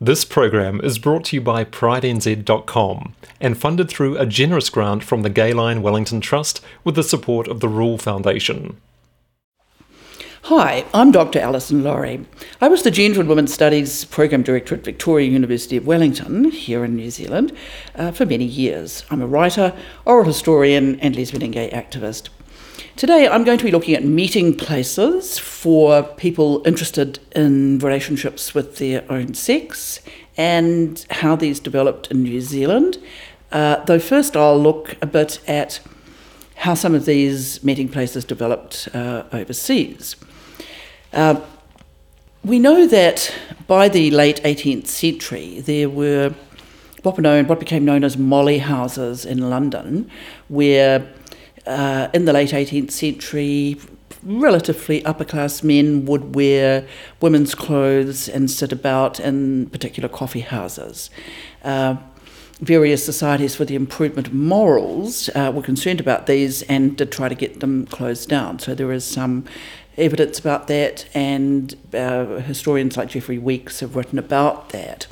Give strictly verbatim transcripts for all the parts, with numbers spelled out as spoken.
This program is brought to you by Pride N Z dot com and funded through a generous grant from the Gayline Wellington Trust with the support of the Rule Foundation. Hi, I'm Doctor Alison Laurie. I was the Gender and Women's Studies Program Director at Victoria University of Wellington, here in New Zealand, uh, for many years. I'm a writer, oral historian and lesbian and gay activist. Today I'm going to be looking at meeting places for people interested in relationships with their own sex and how these developed in New Zealand. Uh, though first I'll look a bit at how some of these meeting places developed uh, overseas. Uh, we know that by the late eighteenth century there were what, were known, what became known as molly houses in London, where uh, in the late eighteenth century relatively upper-class men would wear women's clothes and sit about in particular coffee houses. Uh, various societies for the improvement of morals uh, were concerned about these and did try to get them closed down. So there is some evidence about that, and uh, historians like Geoffrey Weeks have written about that.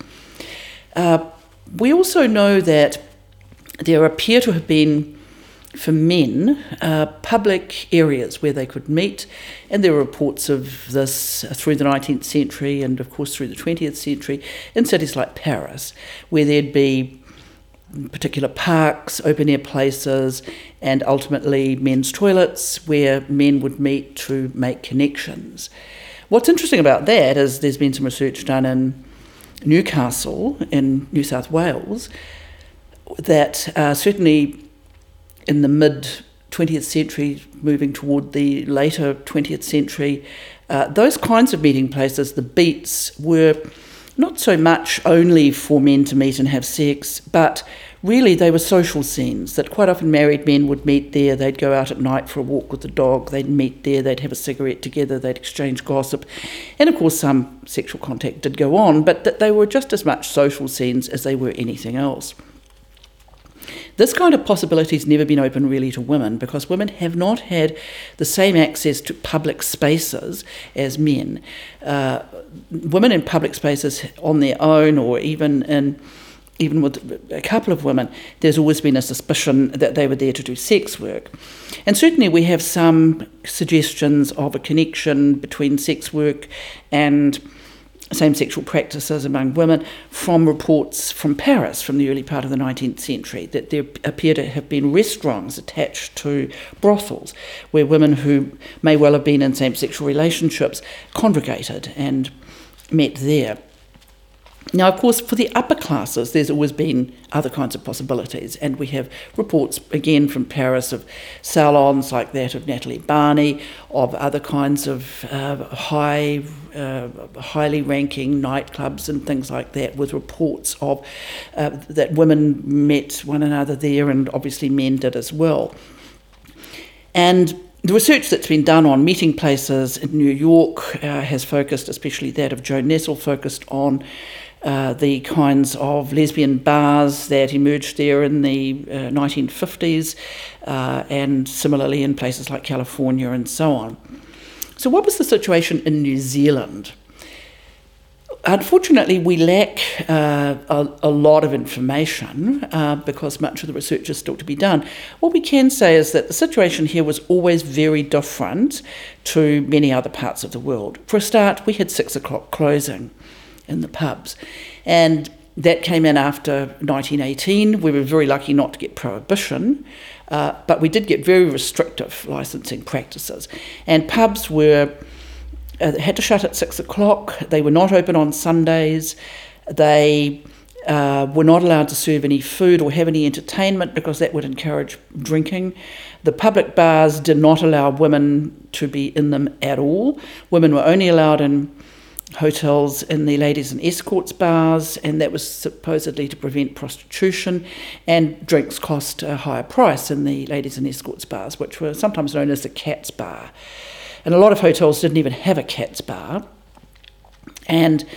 Uh, we also know that there appear to have been, for men, uh, public areas where they could meet, and there are reports of this through the nineteenth century and of course through the twentieth century in cities like Paris, where there'd be particular parks, open-air places, and ultimately men's toilets where men would meet to make connections. What's interesting about that is there's been some research done in Newcastle in New South Wales that uh, certainly in the mid-twentieth century, moving toward the later twentieth century, uh, those kinds of meeting places, the beats, were not so much only for men to meet and have sex, but really they were social scenes that quite often married men would meet there. They'd go out at night for a walk with the dog, they'd meet there, they'd have a cigarette together, they'd exchange gossip, and of course some sexual contact did go on, but that they were just as much social scenes as they were anything else. This kind of possibility has never been open really to women, because women have not had the same access to public spaces as men. Uh, women in public spaces on their own, or even in even with a couple of women, there's always been a suspicion that they were there to do sex work. And certainly we have some suggestions of a connection between sex work and same sexual practices among women from reports from Paris from the early part of the nineteenth century, that there appear to have been restaurants attached to brothels where women who may well have been in same sexual relationships congregated and met there. Now, of course, for the upper classes, there's always been other kinds of possibilities, and we have reports, again, from Paris of salons like that of Natalie Barney, of other kinds of uh, high, uh, highly ranking nightclubs and things like that, with reports of uh, that women met one another there, and obviously men did as well. And the research that's been done on meeting places in New York uh, has focused, especially that of Joan Nessel, focused on Uh, the kinds of lesbian bars that emerged there in the uh, nineteen fifties, uh, and similarly in places like California and so on. So what was the situation in New Zealand? Unfortunately, we lack uh, a, a lot of information uh, because much of the research is still to be done. What we can say is that the situation here was always very different to many other parts of the world. For a start, we had six o'clock closing in the pubs, and that came in after nineteen eighteen. We were very lucky not to get prohibition, uh, but we did get very restrictive licensing practices, and pubs were uh, had to shut at six o'clock. They were not open on Sundays. They uh, were not allowed to serve any food or have any entertainment because that would encourage drinking. The public bars did not allow women to be in them at all. Women were only allowed in hotels in the ladies and escorts bars, and that was supposedly to prevent prostitution, and drinks cost a higher price in the ladies and escorts bars, which were sometimes known as the cat's bar. And a lot of hotels didn't even have a cat's bar. And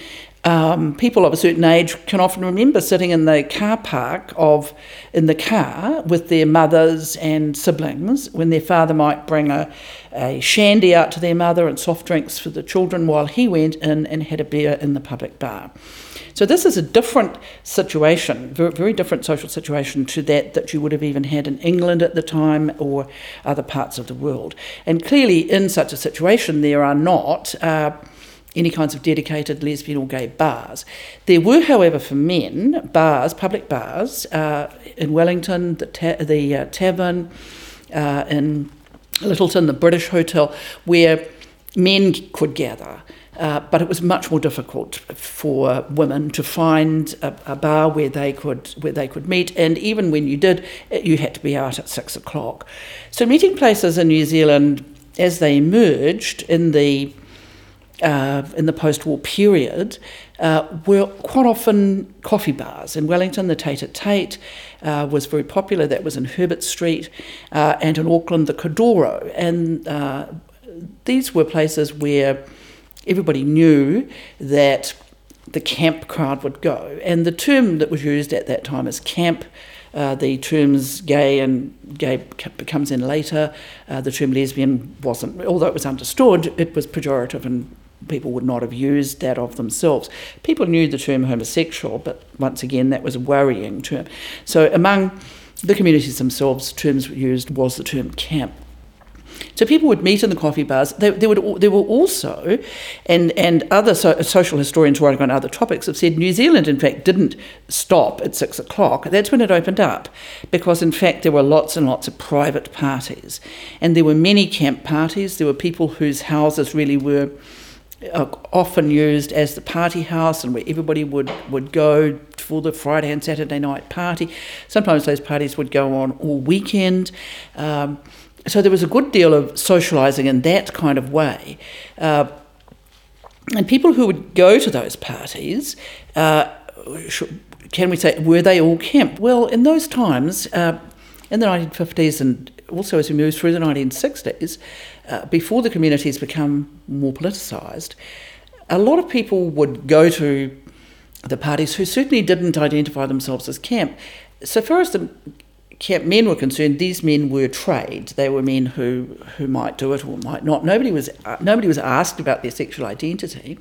Um, people of a certain age can often remember sitting in the car park of in the car with their mothers and siblings when their father might bring a, a shandy out to their mother and soft drinks for the children while he went in and had a beer in the public bar. So this is a different situation, very, very different social situation to that that you would have even had in England at the time or other parts of the world. And clearly in such a situation there are not uh, any kinds of dedicated lesbian or gay bars. There were, however, for men, bars, public bars, uh, in Wellington, the, ta- the uh, Tavern, uh, in Littleton, the British Hotel, where men could gather. Uh, but it was much more difficult for women to find a, a bar where they could where they could meet, and even when you did, you had to be out at six o'clock. So meeting places in New Zealand, as they emerged in the uh, in the post-war period, uh, were quite often coffee bars. In Wellington, the Tate at Tate uh, was very popular. That was in Herbert Street, uh, and in Auckland, the Kodoro. And uh, these were places where everybody knew that the camp crowd would go. And the term that was used at that time is camp. Uh, the terms gay and gay comes in later. Uh, the term lesbian wasn't, although it was understood, it was pejorative and people would not have used that of themselves. People knew the term homosexual, but once again, that was a worrying term. So among the communities themselves, terms used was the term camp. So people would meet in the coffee bars. There, there, would, there were also, and, and other so, social historians writing on other topics have said New Zealand, in fact, didn't stop at six o'clock. That's when it opened up, because, in fact, there were lots and lots of private parties. And there were many camp parties. There were people whose houses really were uh, often used as the party house and where everybody would, would go for the Friday and Saturday night party. Sometimes those parties would go on all weekend. Um, So there was a good deal of socialising in that kind of way. Uh, and people who would go to those parties, uh, can we say, were they all camp? Well, in those times, uh, in the nineteen fifties and also as we moved through the nineteen sixties, uh, before the communities become more politicised, a lot of people would go to the parties who certainly didn't identify themselves as camp. So far as the camp men were concerned, these men were trade. They were men who, who might do it or might not. Nobody was uh, nobody was asked about their sexual identity.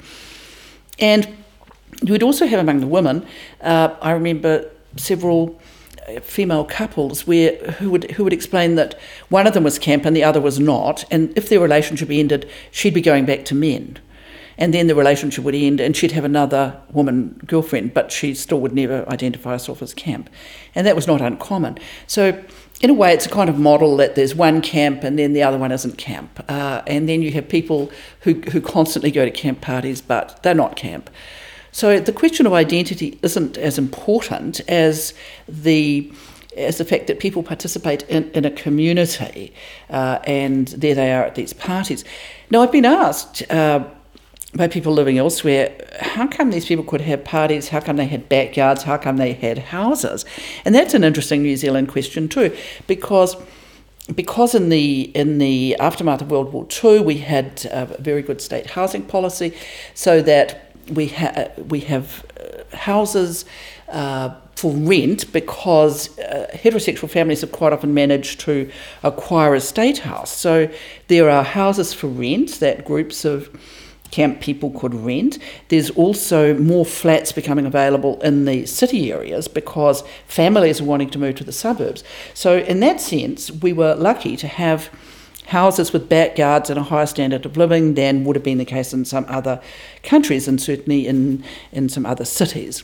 And you would also have among the women, uh, I remember several female couples where who would who would explain that one of them was camp and the other was not, and if their relationship ended, she'd be going back to men. And then the relationship would end and she'd have another woman girlfriend, but she still would never identify herself as camp. And that was not uncommon. So in a way, it's a kind of model that there's one camp and then the other one isn't camp. Uh, and then you have people who, who constantly go to camp parties, but they're not camp. So the question of identity isn't as important as the as the fact that people participate in, in a community uh, and there they are at these parties. Now, I've been asked uh, by people living elsewhere, how come these people could have parties, how come they had backyards, how come they had houses? And that's an interesting New Zealand question too, because because in the in the aftermath of World War Two we had a very good state housing policy, so that we, ha- we have uh, houses uh, for rent, because uh, heterosexual families have quite often managed to acquire a state house. So there are houses for rent that groups of camp people could rent. There's also more flats becoming available in the city areas because families are wanting to move to the suburbs. So in that sense, we were lucky to have houses with backyards and a higher standard of living than would have been the case in some other countries, and certainly in, in some other cities.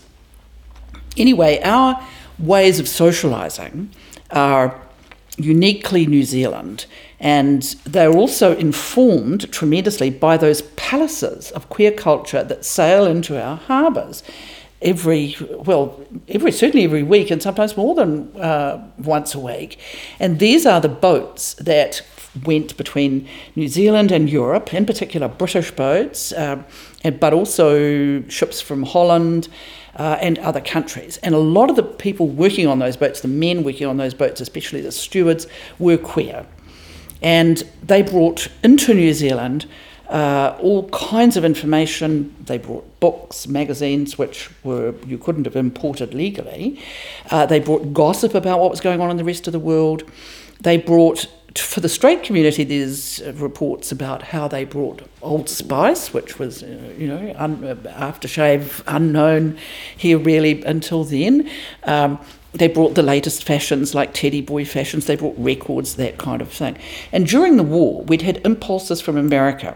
Anyway, our ways of socialising are uniquely New Zealand, and they're also informed tremendously by those palaces of queer culture that sail into our harbours every, well, every certainly every week, and sometimes more than uh, once a week. And these are the boats that went between New Zealand and Europe, in particular British boats, um, and, but also ships from Holland uh, and other countries. And a lot of the people working on those boats, the men working on those boats, especially the stewards, were queer. And they brought into New Zealand uh, all kinds of information. They brought books, magazines, which were you couldn't have imported legally. Uh, they brought gossip about what was going on in the rest of the world. They brought, for the straight community, there's reports about how they brought Old Spice, which was, uh, you know, un- aftershave unknown here really until then. Um, They brought the latest fashions like teddy boy fashions. They brought records, that kind of thing. And during the war, we'd had impulses from America.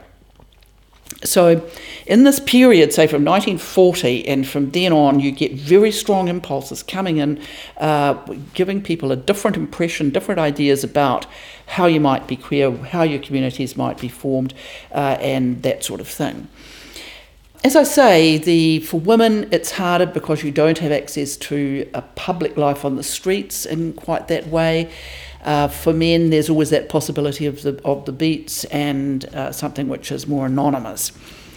So in this period, say from nineteen forty and from then on, you get very strong impulses coming in, uh, giving people a different impression, different ideas about how you might be queer, how your communities might be formed, uh, and that sort of thing. As I say, the for women it's harder because you don't have access to a public life on the streets in quite that way. Uh, for men, there's always that possibility of the of the beats and uh, something which is more anonymous.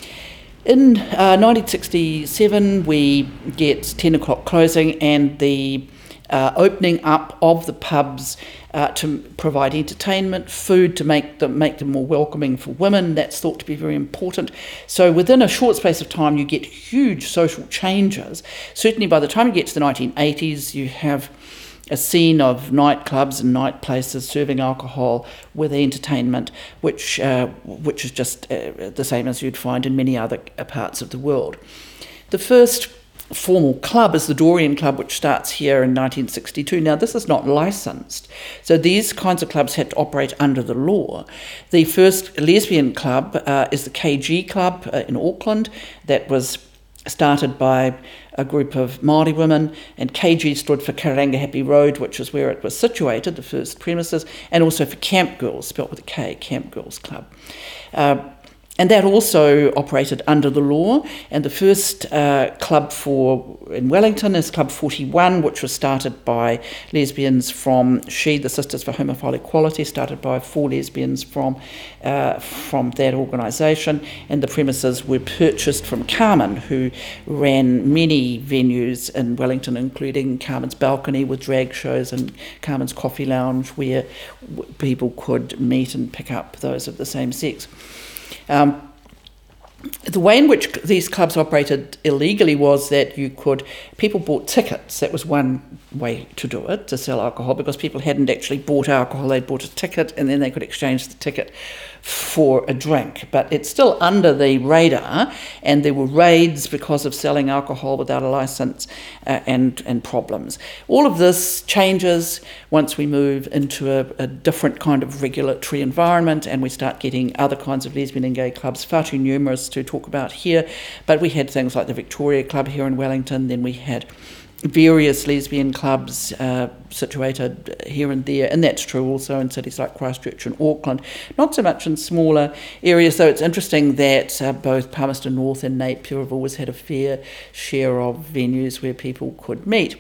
In uh, nineteen sixty-seven, we get ten o'clock closing and the uh, opening up of the pubs uh, to provide entertainment, food, to make them make them more welcoming for women. That's thought to be very important. So within a short space of time, you get huge social changes. Certainly by the time you get to the nineteen eighties, you have a scene of nightclubs and night places serving alcohol with entertainment, which uh, which is just uh, the same as you'd find in many other parts of the world. The first formal club is the Dorian Club, which starts here in nineteen sixty-two. Now, this is not licensed, so these kinds of clubs had to operate under the law. The first lesbian club uh, is the K G Club uh, in Auckland. That was started by a group of Māori women, and K G stood for Karanga Happy Road, which is where it was situated, the first premises, and also for Camp Girls, spelt with a K, Camp Girls Club. Uh, And that also operated under the law. And the first uh, club for in Wellington is Club forty-one, which was started by lesbians from She, the Sisters for Homophile Equality, started by four lesbians from uh, from that organisation. And the premises were purchased from Carmen, who ran many venues in Wellington, including Carmen's Balcony with drag shows and Carmen's Coffee Lounge, where w- people could meet and pick up those of the same sex. Um, the way in which these clubs operated illegally was that you could, people bought tickets. That was one way to do it, to sell alcohol, because people hadn't actually bought alcohol. They'd bought a ticket and then they could exchange the ticket for a drink. But it's still under the radar, and there were raids because of selling alcohol without a licence uh, and, and problems. All of this changes once we move into a, a different kind of regulatory environment and we start getting other kinds of lesbian and gay clubs, far too numerous to talk about here. But we had things like the Victoria Club here in Wellington, then we had various lesbian clubs uh, situated here and there, and that's true also in cities like Christchurch and Auckland, not so much in smaller areas, though it's interesting that uh, both Palmerston North and Napier have always had a fair share of venues where people could meet.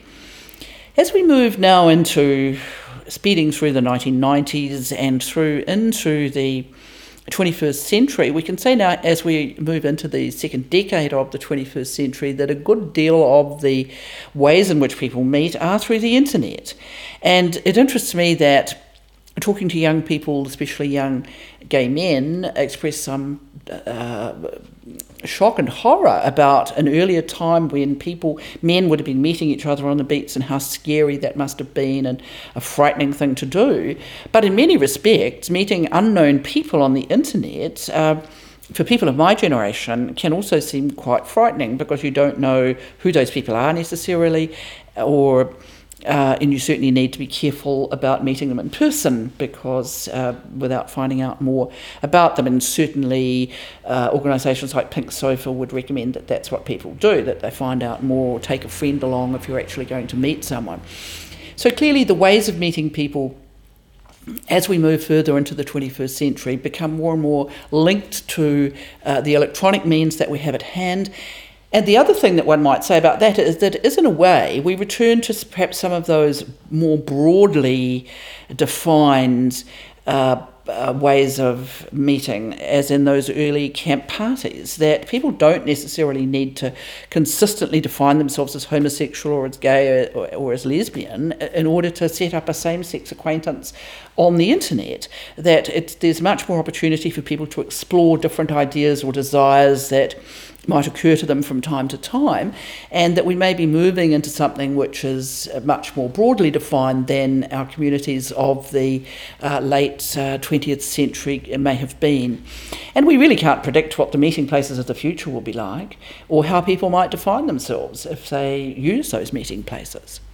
As we move now into speeding through the nineteen nineties and through into the twenty-first century, we can say now, as we move into the second decade of the twenty-first century, that a good deal of the ways in which people meet are through the internet. And it interests me that talking to young people, especially young gay men, express some uh, shock and horror about an earlier time when people, men would have been meeting each other on the beats and how scary that must have been and a frightening thing to do. But in many respects, meeting unknown people on the internet, uh, for people of my generation, can also seem quite frightening because you don't know who those people are necessarily, or Uh, and you certainly need to be careful about meeting them in person because uh, without finding out more about them. And certainly uh, organisations like Pink Sofa would recommend that that's what people do, that they find out more, take a friend along if you're actually going to meet someone. So clearly the ways of meeting people as we move further into the twenty-first century become more and more linked to uh, the electronic means that we have at hand. And the other thing that one might say about that is that, is in a way, we return to perhaps some of those more broadly defined uh, uh, ways of meeting, as in those early camp parties, that people don't necessarily need to consistently define themselves as homosexual or as gay or, or as lesbian in order to set up a same-sex acquaintance on the internet, that it's, there's much more opportunity for people to explore different ideas or desires that might occur to them from time to time, and that we may be moving into something which is much more broadly defined than our communities of the uh, late uh, twentieth century may have been. And we really can't predict what the meeting places of the future will be like, or how people might define themselves if they use those meeting places.